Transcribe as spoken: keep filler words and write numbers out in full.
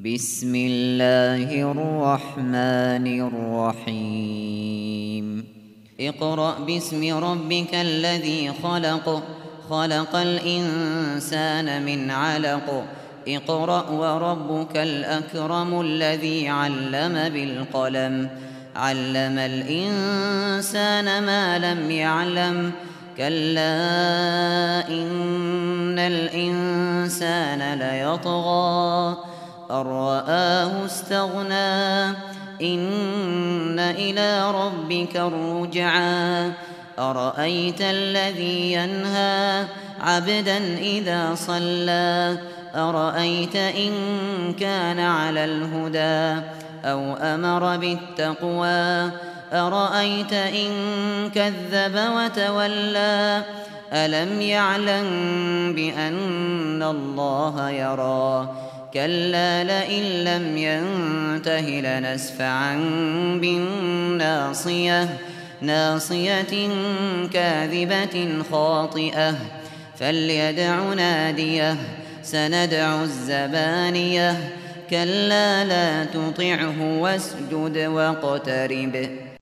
بسم الله الرحمن الرحيم اقرأ باسم ربك الذي خلق خلق الإنسان من علق اقرأ وربك الأكرم الذي علم بالقلم علم الإنسان ما لم يعلم كلا إن الإنسان ليطغى أن رآه استغنى إن إلى ربك الرجعى أرأيت الذي ينهى عبدا إذا صلى أرأيت إن كان على الهدى أو أمر بالتقوى أرأيت إن كذب وتولى ألم يعلم بأن الله يرى كلا لئن لم ينته لنسفعا بالناصية ناصية كاذبة خاطئة فليدع ناديه سندع الزبانية كلا لا تطعه واسجد واقترب